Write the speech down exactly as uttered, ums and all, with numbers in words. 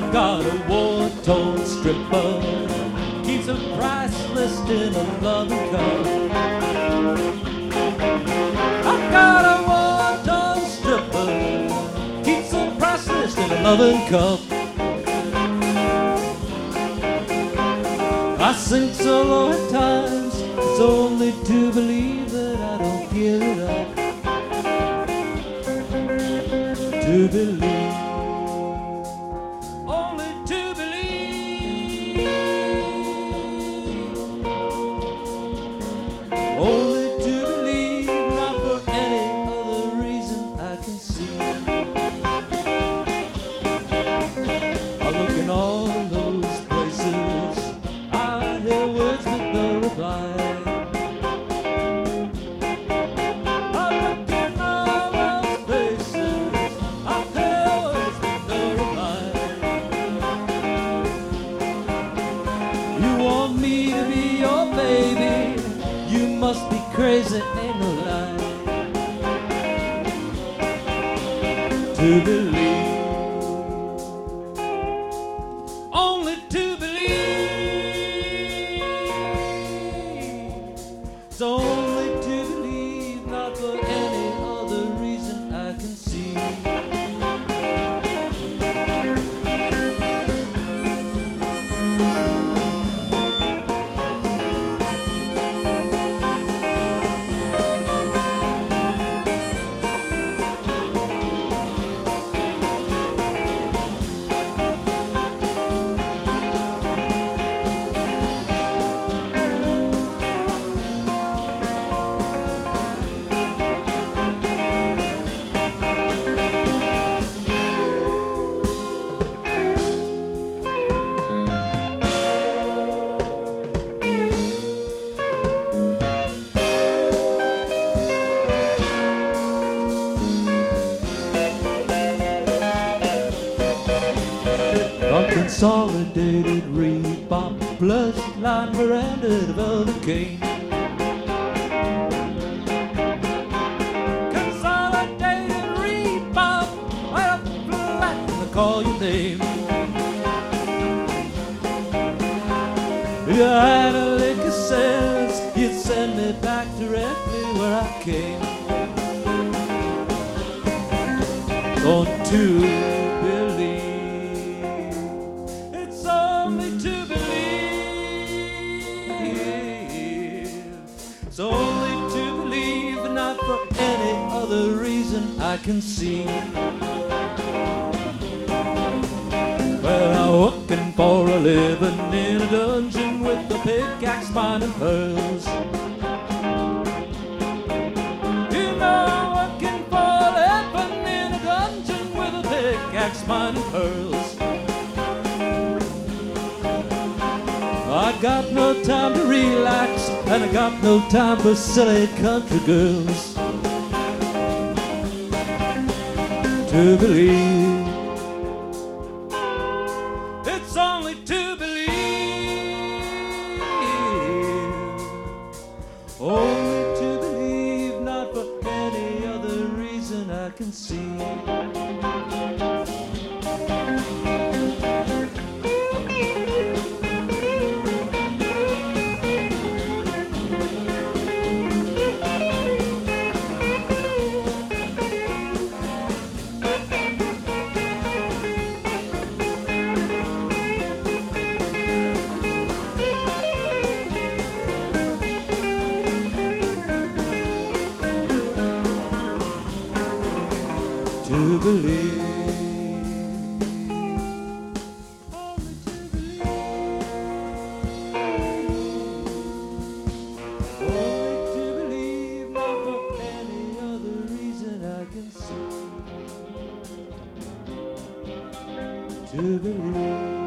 got a war-torn stripper, keeps a price list in a loving cup. I've got a war-torn stripper, keeps a price list in a loving cup. I sing so low at times, it's only to believe that I don't give it up. To believe, only to believe, only to believe, not for any other reason I can see. I look in all those places, I hear words with no reply. Must be crazy, ain't no lie. To believe, only to believe. It's only to believe, not for any other reason I can see. Consolidated Reebok, plush line veranda, the velvet cane. Consolidated Reebok, right up flat, I call your name. If you had a lick of sense, you'd send me back directly where I came. Going to It's only to believe, not for any other reason I can see. Well, I'm working for a living in a dungeon with a pickaxe, mine and pearls. You know I'm working for a living in a dungeon with a pickaxe, mine and pearls. I got no time to relax, and I got no time for silly country girls. To believe, it's only to believe, only to believe, not for any other reason I can see. To believe, only to believe, only to believe, not for any other reason I can see. To believe.